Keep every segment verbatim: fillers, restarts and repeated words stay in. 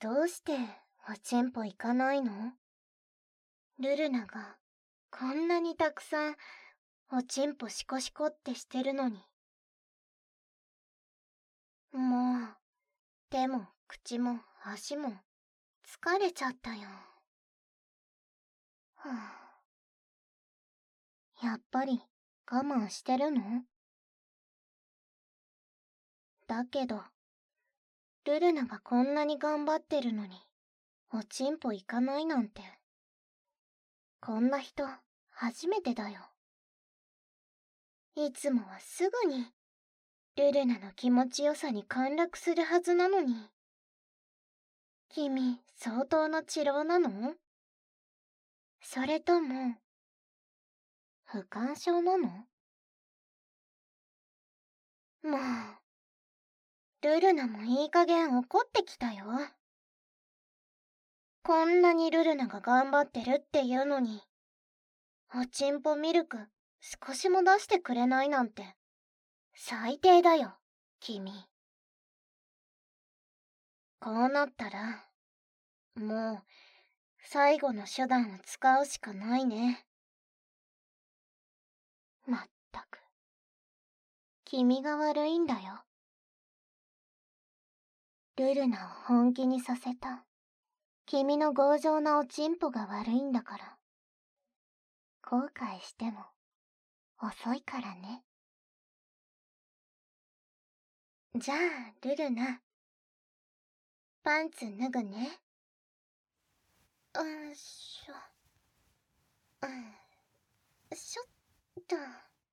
どうしておちんぽ行かないの？ルルナがこんなにたくさんおちんぽシコシコってしてるのに。もう手も口も足も疲れちゃったよ。はあ、やっぱり我慢してるの？だけどルルナがこんなに頑張ってるのにおちんぽ行かないなんて、こんな人初めてだよ。いつもはすぐにルルナの気持ちよさに陥落するはずなのに。君相当な治療なの？それとも不干渉なの？もうルルナもいい加減怒ってきたよ。こんなにルルナが頑張ってるっていうのに、おちんぽミルク少しも出してくれないなんて最低だよ、君。こうなったらもう最後の手段を使うしかないね。まったく君が悪いんだよ。ルルナを本気にさせた君の強情なおちんぽが悪いんだから。後悔しても遅いからね。じゃあルルナ、パンツ脱ぐね。うんしょうんしょっと。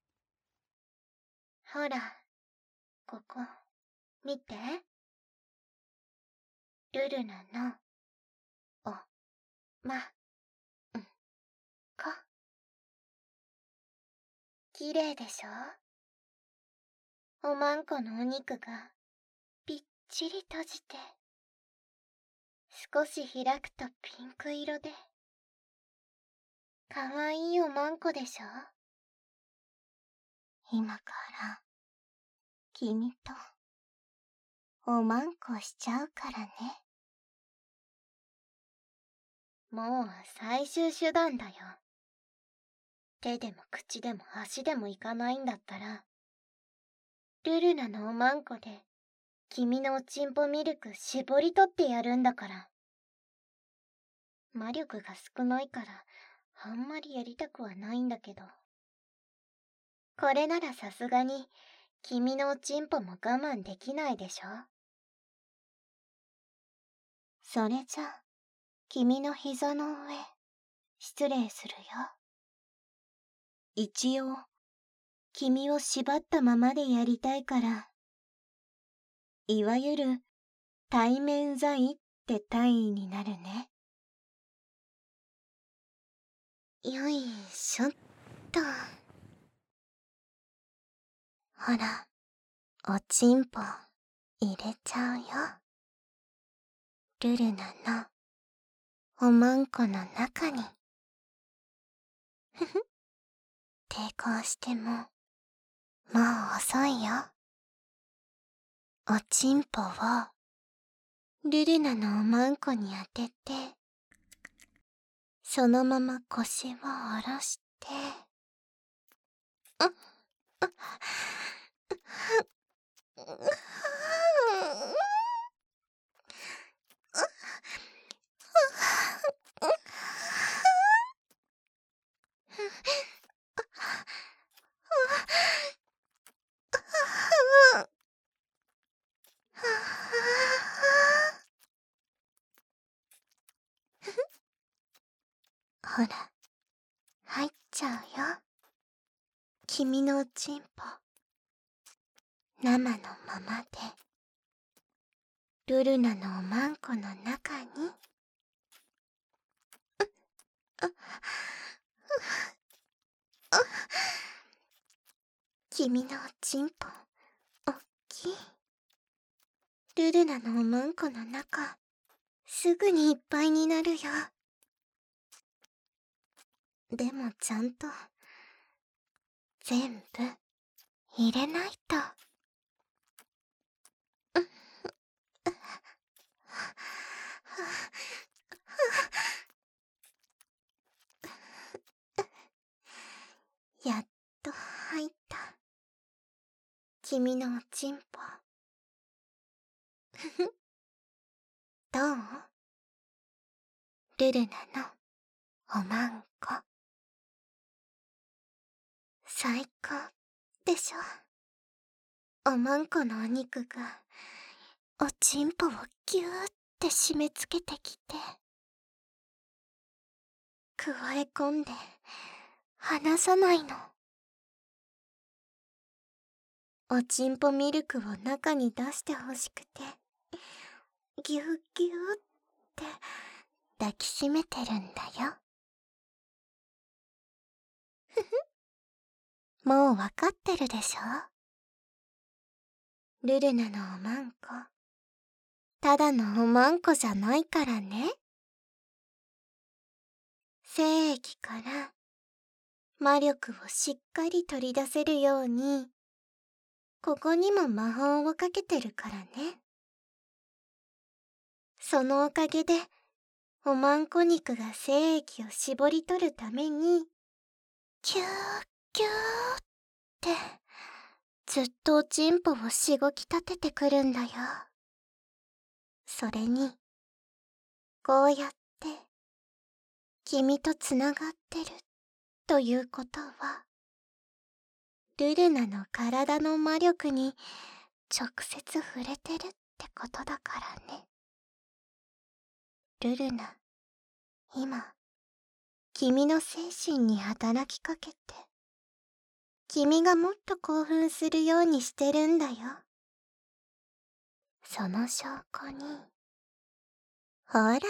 ほらここ見て。ルルナのおまんこ。きれいでしょ？おまんこのお肉がぴっちり閉じて、少し開くとピンク色でかわいいおまんこでしょ？今から君とおまんこしちゃうからね。もう最終手段だよ。手でも口でも足でもいかないんだったら、ルルナのおまんこで君のおちんぽミルク絞り取ってやるんだから。魔力が少ないからあんまりやりたくはないんだけど、これならさすがに君のおちんぽも我慢できないでしょ？それじゃ君の膝の上失礼するよ。一応君を縛ったままでやりたいから、いわゆる対面罪って体位になるね。よいしょっと。ほら、おちんぽ入れちゃうよ。ルルナのおまんこの中に。ふふ、抵抗してももう遅いよ。おちんぽをルルナのおまんこに当てて、そのまま腰を下ろして、うっ、うっ、ほら、入っちゃうよ。君のおちんぽ、生のままで、ルルナのおまんこの中に。うっ、あ、うっ、あ、君のおちんぽ、おっきい。ルルナのおまんこの中、すぐにいっぱいになるよ。でもちゃんと全部入れないと。 君のおちんぽ。ふふ。どう？ルルナのおまんこ。最高でしょ。おまんこのお肉がおちんぽをぎゅーって締め付けてきて、くわえ込んで離さないの。おちんぽミルクを中に出してほしくて、ぎゅうぎゅーって抱きしめてるんだよ。ふふ。もうわかってるでしょ？ルルナのおまんこ、ただのおまんこじゃないからね。精液から魔力をしっかり取り出せるように、ここにも魔法をかけてるからね。そのおかげで、おまんこ肉が精液を絞り取るために、キューキューって、ずっとおちんぽをしごき立ててくるんだよ。それに、こうやって、君とつながってるということは、ルルナの体の魔力に直接触れてるってことだからね。ルルナ、今、君の精神に働きかけて、君がもっと興奮するようにしてるんだよ。その証拠に、ほら、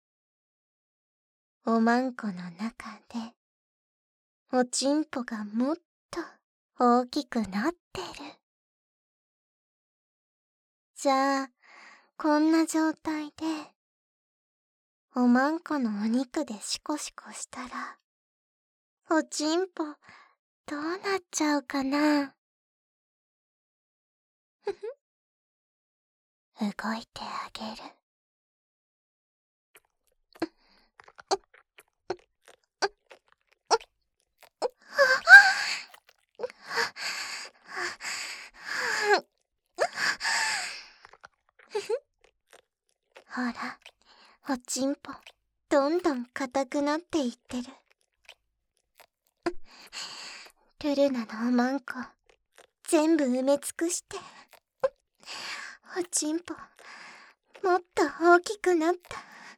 おまんこの中で、おちんぽがもっと大きくなってる。じゃあ、こんな状態で、おまんこのお肉でシコシコしたら、おちんぽ、どうなっちゃうかな？ふふ。動いてあげる。ほら、おちんぽ、どんどん硬くなっていってる。ルルナのおまんこ、全部埋め尽くして。おちんぽ、もっと大きくなった。う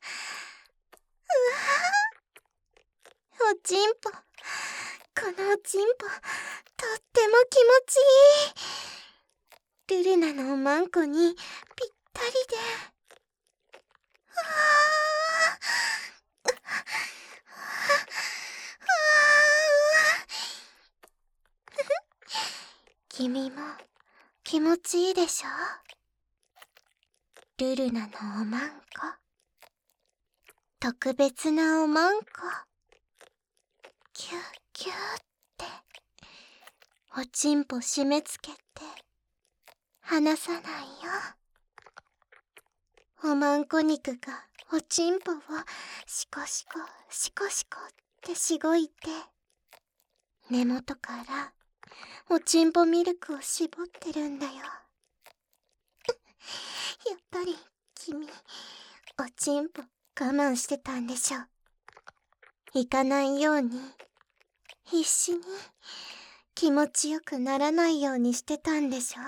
わぁ、おちんぽ、このおちんぽ、とっても気持ちいい。ルルナのおまんこにぴったりで。うわぁ、君も気持ちいいでしょ？ルルナのおまんこ、特別なおまんこ、キュッキュッっておちんぽ締め付けて離さないよ。おまんこ肉がおちんぽをシコシコシコシコってしごいて、根元からおちんぽミルクを絞ってるんだよ。やっぱり君、おちんぽ我慢してたんでしょ。行かないように、必死に気持ちよくならないようにしてたんでしょ。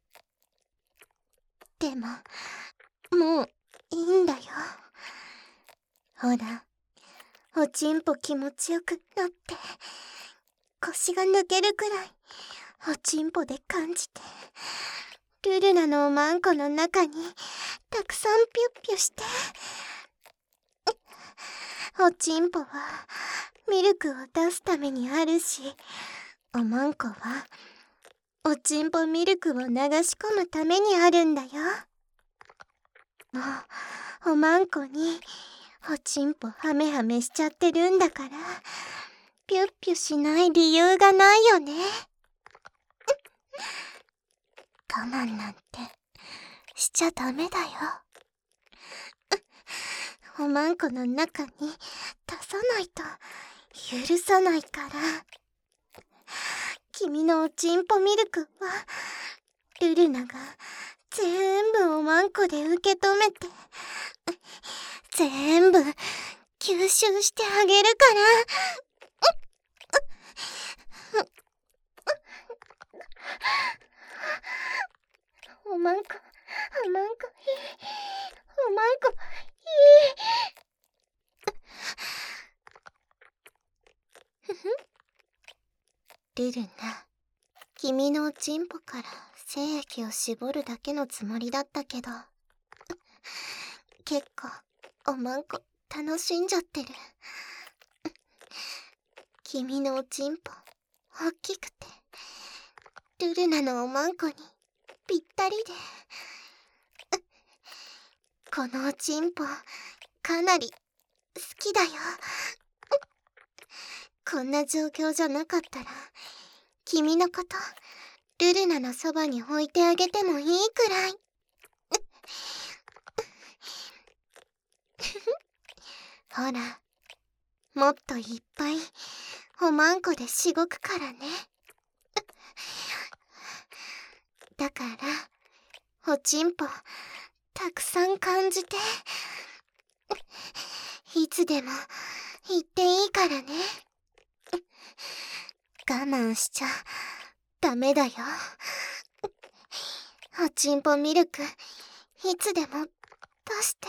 でも、もういいんだよ。ほら、おちんぽ気持ちよくなって、腰が抜けるくらい、おちんぽで感じて、ルルナのおまんこの中にたくさんピュッピュして。おちんぽはミルクを出すためにあるし、おまんこはおちんぽミルクを流し込むためにあるんだよ。もうおまんこにおちんぽハメハメしちゃってるんだから、ピュッピュしない理由がないよね。我慢なんてしちゃダメだよ。おまんこの中に出さないと許さないから。君のおちんぽミルクはルルナが全部おまんこで受け止めて、全部吸収してあげるから。おまんこ、おまんこいい、おまんこいい。ふふ。ルルナ、君のおちんぽから精液を絞るだけのつもりだったけど、結構おまんこ楽しんじゃってる。君のおちんぽ大きくて、ルルナのおまんこにぴったりで、このおちんぽかなり好きだよ。こんな状況じゃなかったら、君のことルルナのそばに置いてあげてもいいくらい。ほら、もっといっぱいおまんこでしごくからね。だから、おちんぽたくさん感じて、いつでも言っていいからね。我慢しちゃダメだよ。おちんぽミルクいつでも出して。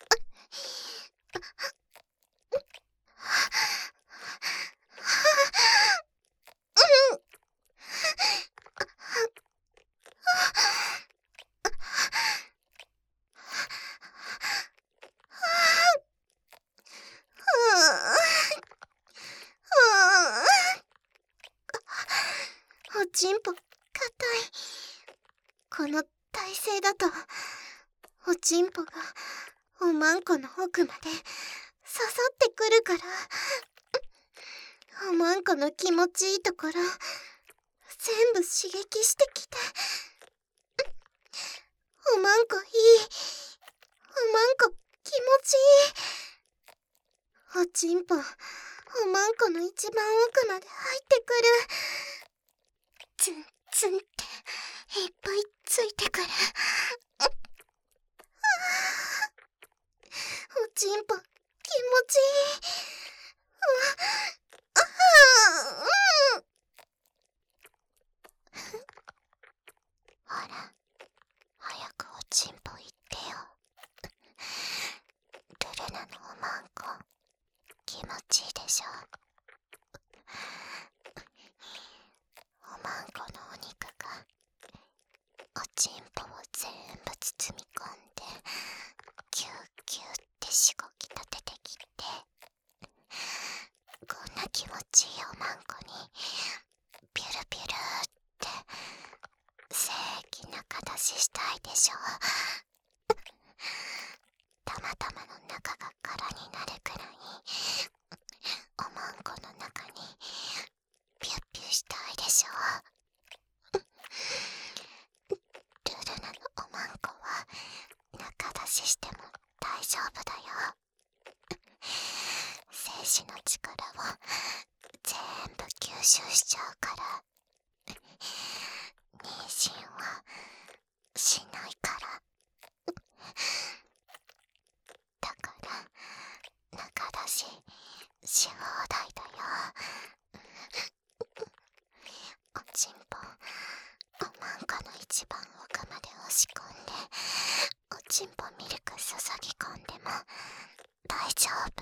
おちんぽ硬い。この体勢だとおちんぽがおまんこの奥まで刺さってくるから、おまんこの気持ちいいところ全部刺激してきて。おまんこいい、おまんこ気持ちいい。おちんぽおまんこの一番奥まで入ってくる。ツンツンっていっぱいついてくる。おちんぽ気持ちいい。ほら、早くおちんぽ言ってよ。ルルナのおまんこ気持ちいいでしょ。おまんこのお肉がおちんぽを全部包み込んで、キューキューってしごき立ててきて、こんな気持ちいいおまんこにピュルピュルって精液中出ししたいでしょ。たまたまの中が空になるくらいおまんこの中にピュッピュしたいでしょ。ルルナのおまんこは中出ししても大丈夫だよ。精子の力を全部吸収しちゃうから、妊娠はしないから。だから中出しし放題だよ。おちんぽおまんこの一番奥まで押し込んで、おちんぽミルク注ぎ込んでも大丈夫。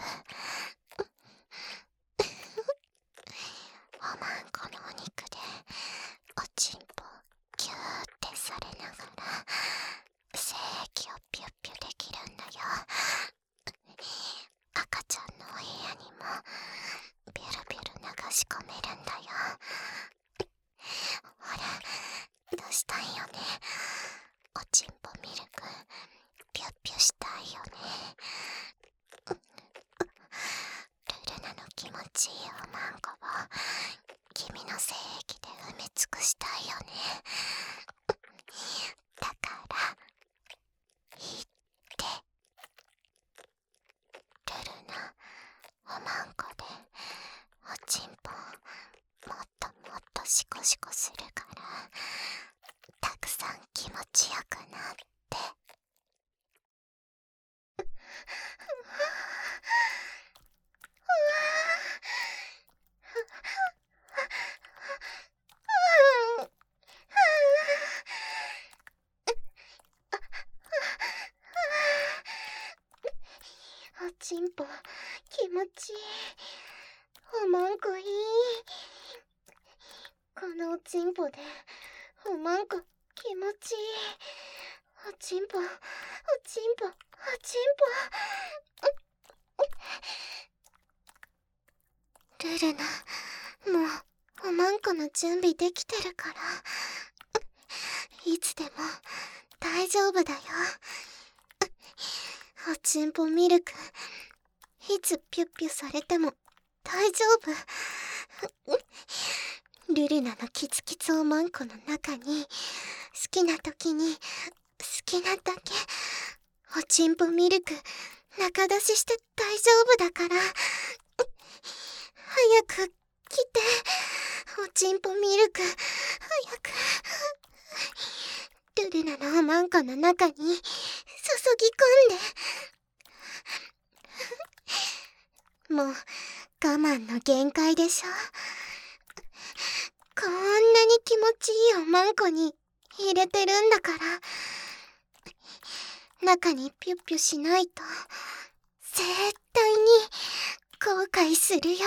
おまんこのお肉でおちんぽギューってされながら精液をピュッピュできるんだよ。赤ちゃんのお部屋にもビュルビュル流し込めるんだよ。ほら、どうしたいよね。おちんぽミルクピュッピュしたいよね。ルルナの気持ちいいおまんこを君の精液で埋め尽くしたいよね。だから言って。ルルナ、おまんこでおちんぽもっともっとシコシコするから、たくさちんぽ気持ちいい。おまんこいい。このおちんぽでおまんこ気持ちいい。おちんぽおちんぽおちんぽ。ルルナ、もうおまんこの準備できてるから、いつでも大丈夫だよ。おちんぽミルク、いつピュッピュされても大丈夫。ルルナのキツキツおまんこの中に、好きな時に好きなだけおちんぽミルク中出しして大丈夫だから、早く来て。おちんぽミルク早く。ルルナのおまんこの中に注ぎ込んで。もう我慢の限界でしょ。こんなに気持ちいいおまんこに入れてるんだから、中にピュッピュしないと絶対に後悔するよ。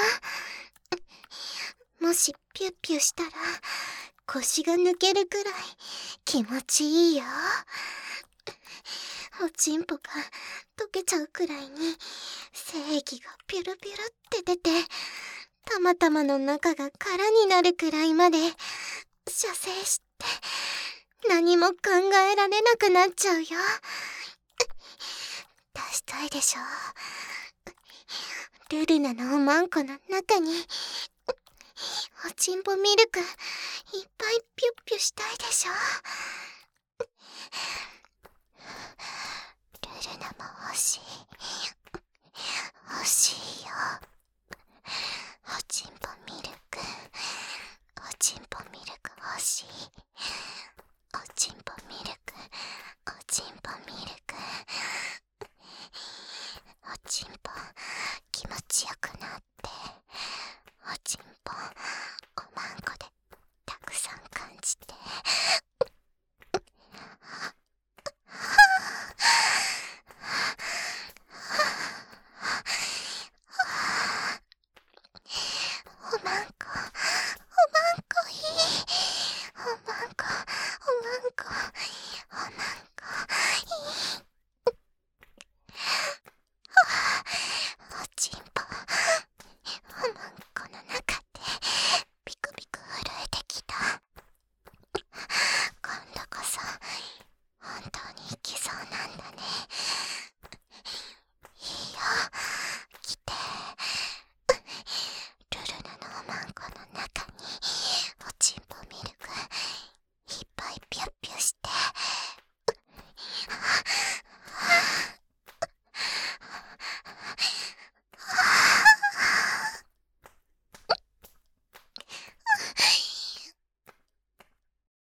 もしピュッピュしたら腰が抜けるくらい気持ちいいよ。おちんぽが溶けちゃうくらいに精液がピュルピュルって出て、たまたまの中が空になるくらいまで射精して何も考えられなくなっちゃうよ。出したいでしょ。ルルナのおまんこの中におちんぽミルクいっぱいピュッピュしたいでしょ。